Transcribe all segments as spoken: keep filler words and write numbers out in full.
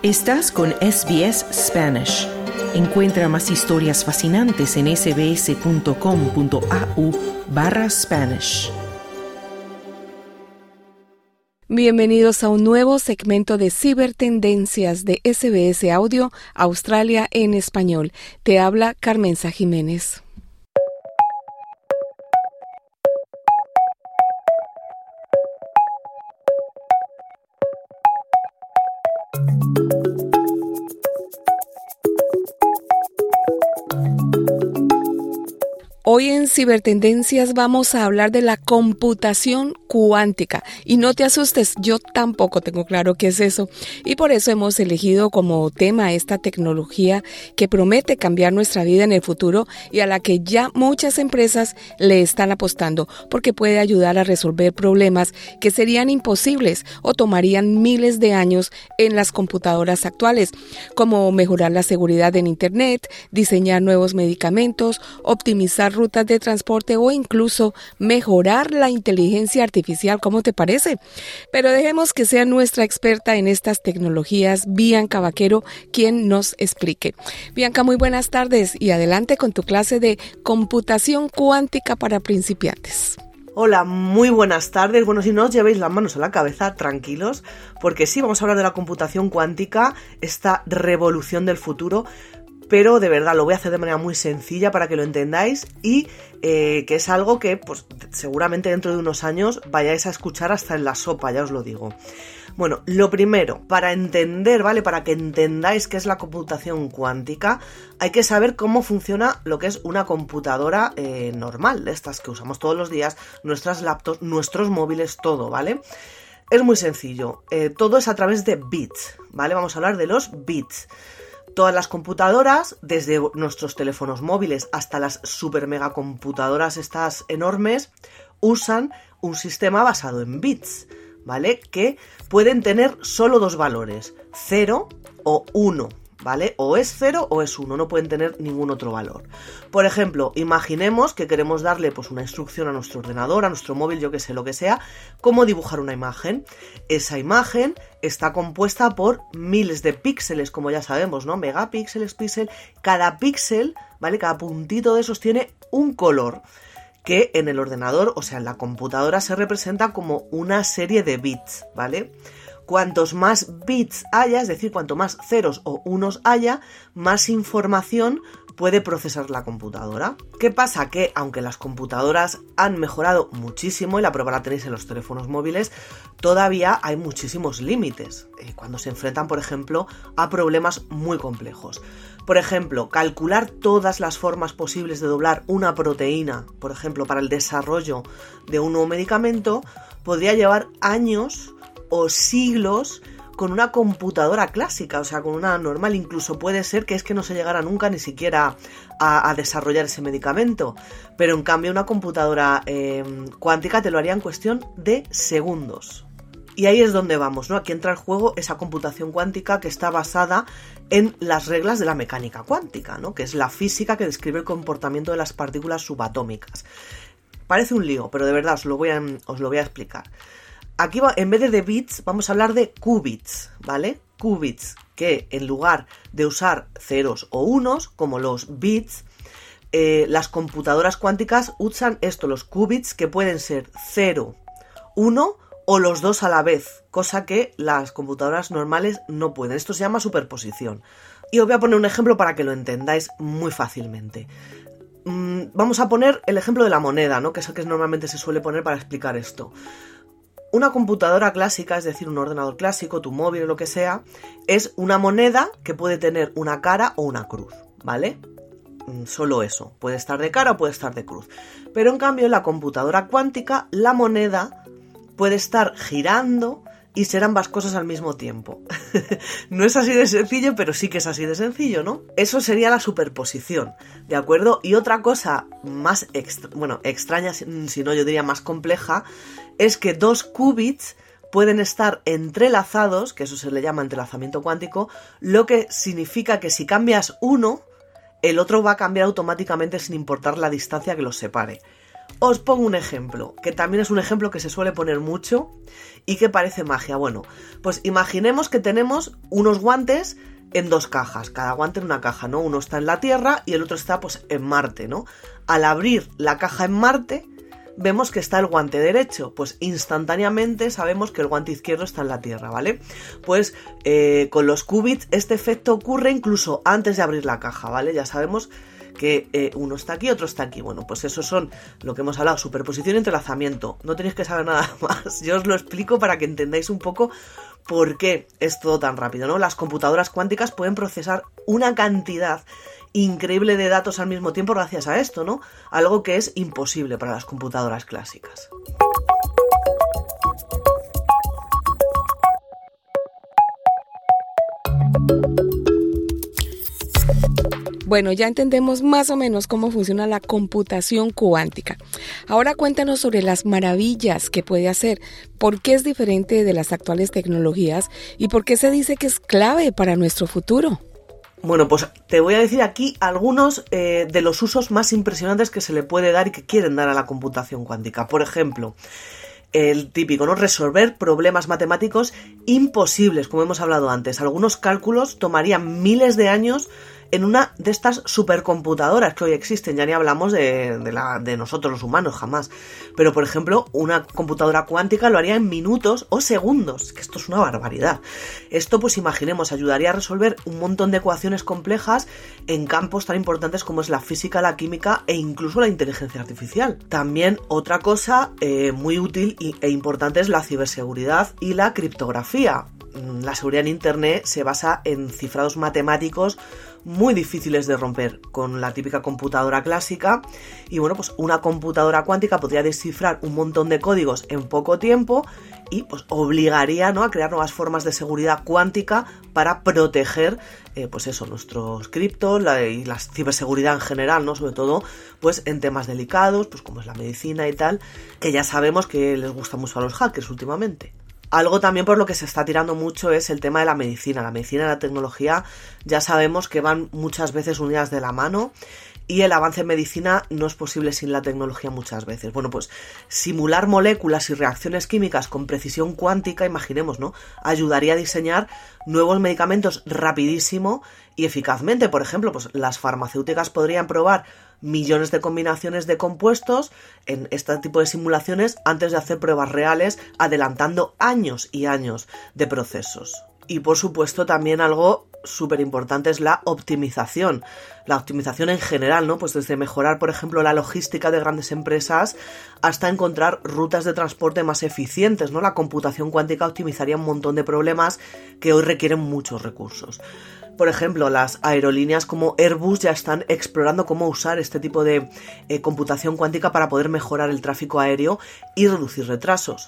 Estás con S B S Spanish. Encuentra más historias fascinantes en sbs.com.au barra Spanish. Bienvenidos a un nuevo segmento de Cibertendencias de S B S Audio Australia en español. Te habla Carmenza Jiménez. Hoy en Cibertendencias vamos a hablar de la computación cuántica. Y no te asustes, yo tampoco tengo claro qué es eso. Y por eso hemos elegido como tema esta tecnología que promete cambiar nuestra vida en el futuro y a la que ya muchas empresas le están apostando, porque puede ayudar a resolver problemas que serían imposibles o tomarían miles de años en las computadoras actuales, como mejorar la seguridad en Internet, diseñar nuevos medicamentos, optimizar rutas de transporte o incluso mejorar la inteligencia artificial. ¿Cómo te parece? Pero dejemos que sea nuestra experta en estas tecnologías, Bianca Vaquero, quien nos explique. Bianca, muy buenas tardes y adelante con tu clase de computación cuántica para principiantes. Hola, muy buenas tardes. Bueno, si no os llevéis las manos a la cabeza, tranquilos, porque sí, vamos a hablar de la computación cuántica, esta revolución del futuro. Pero de verdad lo voy a hacer de manera muy sencilla para que lo entendáis y eh, que es algo que pues seguramente dentro de unos años vayáis a escuchar hasta en la sopa, ya os lo digo. Bueno, lo primero, para entender, ¿vale? Para que entendáis qué es la computación cuántica, hay que saber cómo funciona lo que es una computadora eh, normal, de estas que usamos todos los días, nuestras laptops, nuestros móviles, todo, ¿vale? Es muy sencillo, eh, todo es a través de bits, ¿vale? Vamos a hablar de los bits. Todas las computadoras, desde nuestros teléfonos móviles hasta las super mega computadoras estas enormes, usan un sistema basado en bits, ¿vale? Que pueden tener solo dos valores, cero o uno, ¿vale? O es cero o es uno, no pueden tener ningún otro valor. Por ejemplo, imaginemos que queremos darle pues una instrucción a nuestro ordenador, a nuestro móvil, yo que sé, lo que sea, cómo dibujar una imagen. Esa imagen está compuesta por miles de píxeles, como ya sabemos, ¿no? Megapíxeles, píxel. Cada píxel, ¿vale? Cada puntito de esos tiene un color que en el ordenador, o sea, en la computadora, se representa como una serie de bits, ¿vale? Cuantos más bits haya, es decir, cuanto más ceros o unos haya, más información puede procesar la computadora. ¿Qué pasa? Que aunque las computadoras han mejorado muchísimo, y la prueba la tenéis en los teléfonos móviles, todavía hay muchísimos límites eh, cuando se enfrentan, por ejemplo, a problemas muy complejos. Por ejemplo, calcular todas las formas posibles de doblar una proteína, por ejemplo, para el desarrollo de un nuevo medicamento, podría llevar años o siglos con una computadora clásica, o sea, con una normal. Incluso puede ser que es que no se llegara nunca ni siquiera a, a desarrollar ese medicamento, pero en cambio una computadora eh, cuántica te lo haría en cuestión de segundos. Y ahí es donde vamos, ¿no? Aquí entra en juego esa computación cuántica que está basada en las reglas de la mecánica cuántica, ¿no? Que es la física que describe el comportamiento de las partículas subatómicas. Parece un lío, pero de verdad os lo voy a, os lo voy a explicar. Aquí va, en vez de, de bits vamos a hablar de qubits, ¿vale? Qubits, que en lugar de usar ceros o unos, como los bits, eh, las computadoras cuánticas usan esto, los qubits, que pueden ser cero, uno o los dos a la vez, cosa que las computadoras normales no pueden. Esto se llama superposición. Y os voy a poner un ejemplo para que lo entendáis muy fácilmente. Mm, vamos a poner el ejemplo de la moneda, ¿no? Que es el que normalmente se suele poner para explicar esto. Una computadora clásica, es decir, un ordenador clásico, tu móvil o lo que sea, es una moneda que puede tener una cara o una cruz, ¿vale? Solo eso, puede estar de cara o puede estar de cruz. Pero en cambio en la computadora cuántica, la moneda puede estar girando y ser ambas cosas al mismo tiempo. No es así de sencillo, pero sí que es así de sencillo, ¿no? Eso sería la superposición, ¿de acuerdo? Y otra cosa más, extra, bueno, extraña, si no yo diría más compleja, es que dos qubits pueden estar entrelazados, que eso se le llama entrelazamiento cuántico, lo que significa que si cambias uno, el otro va a cambiar automáticamente sin importar la distancia que los separe. Os pongo un ejemplo, que también es un ejemplo que se suele poner mucho y que parece magia. Bueno, pues imaginemos que tenemos unos guantes en dos cajas, cada guante en una caja, ¿no? Uno está en la Tierra y el otro está, pues, en Marte, ¿no? Al abrir la caja en Marte, vemos que está el guante derecho, pues instantáneamente sabemos que el guante izquierdo está en la Tierra, ¿vale? Pues eh, con los qubits este efecto ocurre incluso antes de abrir la caja, ¿vale? Ya sabemos que eh, uno está aquí, otro está aquí. Bueno, pues eso son lo que hemos hablado, superposición y entrelazamiento. No tenéis que saber nada más, yo os lo explico para que entendáis un poco por qué es todo tan rápido, ¿no? Las computadoras cuánticas pueden procesar una cantidad increíble de datos al mismo tiempo gracias a esto, ¿no? Algo que es imposible para las computadoras clásicas. Bueno, ya entendemos más o menos cómo funciona la computación cuántica. Ahora cuéntanos sobre las maravillas que puede hacer, por qué es diferente de las actuales tecnologías y por qué se dice que es clave para nuestro futuro. Bueno, pues te voy a decir aquí algunos eh, de los usos más impresionantes que se le puede dar y que quieren dar a la computación cuántica. Por ejemplo, el típico, ¿no? Resolver problemas matemáticos imposibles, como hemos hablado antes. Algunos cálculos tomarían miles de años en una de estas supercomputadoras que hoy existen. Ya ni hablamos de, de, la, de nosotros los humanos, jamás. Pero, por ejemplo, una computadora cuántica lo haría en minutos o segundos, que esto es una barbaridad. Esto, pues imaginemos, ayudaría a resolver un montón de ecuaciones complejas en campos tan importantes como es la física, la química e incluso la inteligencia artificial. También otra cosa eh, muy útil e importante es la ciberseguridad y la criptografía. La seguridad en Internet se basa en cifrados matemáticos muy difíciles de romper con la típica computadora clásica y bueno, pues una computadora cuántica podría descifrar un montón de códigos en poco tiempo y pues obligaría, ¿no?, a crear nuevas formas de seguridad cuántica para proteger eh, pues eso, nuestros criptos la, y la ciberseguridad en general, ¿no? Sobre todo pues en temas delicados, pues como es la medicina y tal, que ya sabemos que les gusta mucho a los hackers últimamente. Algo también por lo que se está tirando mucho es el tema de la medicina. La medicina y la tecnología ya sabemos que van muchas veces unidas de la mano y el avance en medicina no es posible sin la tecnología muchas veces. Bueno, pues simular moléculas y reacciones químicas con precisión cuántica, imaginemos, ¿no?, ayudaría a diseñar nuevos medicamentos rapidísimo y eficazmente. Por ejemplo, pues las farmacéuticas podrían probar millones de combinaciones de compuestos en este tipo de simulaciones antes de hacer pruebas reales, adelantando años y años de procesos. Y por supuesto también algo súper importante es la optimización. La optimización en general, ¿no? Pues desde mejorar, por ejemplo, la logística de grandes empresas hasta encontrar rutas de transporte más eficientes, ¿no? La computación cuántica optimizaría un montón de problemas que hoy requieren muchos recursos. Por ejemplo, las aerolíneas como Airbus ya están explorando cómo usar este tipo de eh, computación cuántica para poder mejorar el tráfico aéreo y reducir retrasos.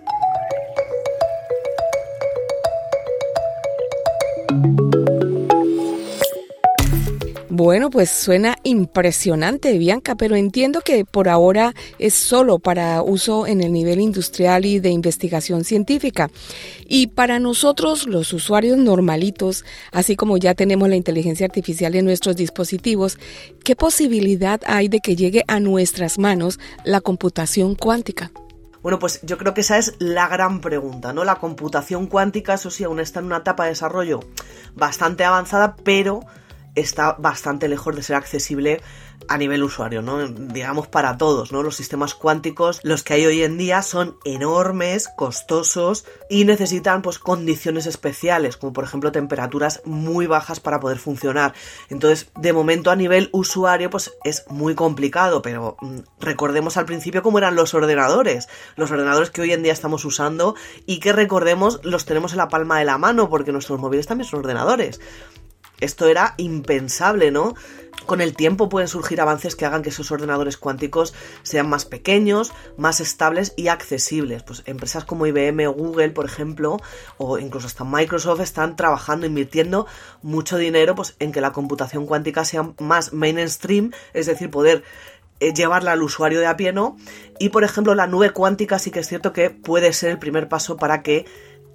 Bueno, pues suena impresionante, Bianca, pero entiendo que por ahora es solo para uso en el nivel industrial y de investigación científica. Y para nosotros, los usuarios normalitos, así como ya tenemos la inteligencia artificial en nuestros dispositivos, ¿qué posibilidad hay de que llegue a nuestras manos la computación cuántica? Bueno, pues yo creo que esa es la gran pregunta, ¿no? La computación cuántica, eso sí, aún está en una etapa de desarrollo bastante avanzada, pero está bastante lejos de ser accesible a nivel usuario, ¿no? Digamos para todos, ¿no? Los sistemas cuánticos, los que hay hoy en día, son enormes, costosos y necesitan pues condiciones especiales, como por ejemplo temperaturas muy bajas para poder funcionar. Entonces, de momento a nivel usuario pues es muy complicado, pero mmm, recordemos al principio cómo eran los ordenadores, los ordenadores que hoy en día estamos usando y que recordemos los tenemos en la palma de la mano porque nuestros móviles también son ordenadores. Esto era impensable, ¿no? Con el tiempo pueden surgir avances que hagan que esos ordenadores cuánticos sean más pequeños, más estables y accesibles. Pues empresas como I B M o Google, por ejemplo, o incluso hasta Microsoft están trabajando, invirtiendo mucho dinero pues, en que la computación cuántica sea más mainstream, es decir, poder eh, llevarla al usuario de a pie, ¿no? Y, por ejemplo, la nube cuántica sí que es cierto que puede ser el primer paso para que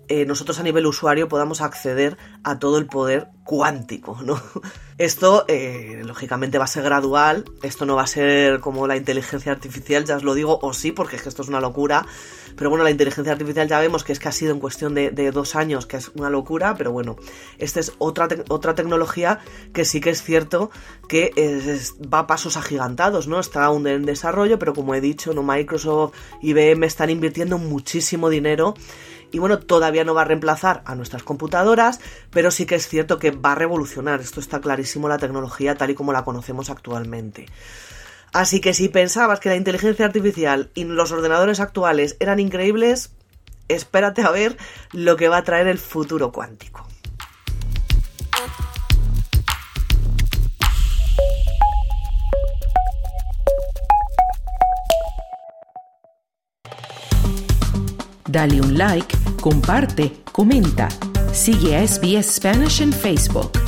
eh, nosotros a nivel usuario podamos acceder a todo el poder cuántico, ¿no? Esto, eh, lógicamente, va a ser gradual. Esto no va a ser como la inteligencia artificial, ya os lo digo, o sí, porque es que esto es una locura. Pero bueno, la inteligencia artificial ya vemos que es que ha sido en cuestión de, de dos años, que es una locura, pero bueno, esta es otra, te- otra tecnología que sí que es cierto que es, es, va a pasos agigantados, ¿no? Está aún en desarrollo, pero como he dicho, ¿no? Microsoft, I B M están invirtiendo muchísimo dinero. Y bueno, todavía no va a reemplazar a nuestras computadoras, pero sí que es cierto que va a revolucionar. Esto está clarísimo, la tecnología tal y como la conocemos actualmente. Así que si pensabas que la inteligencia artificial y los ordenadores actuales eran increíbles, espérate a ver lo que va a traer el futuro cuántico. Dale un like, comparte, comenta. Sigue a S B S Spanish en Facebook.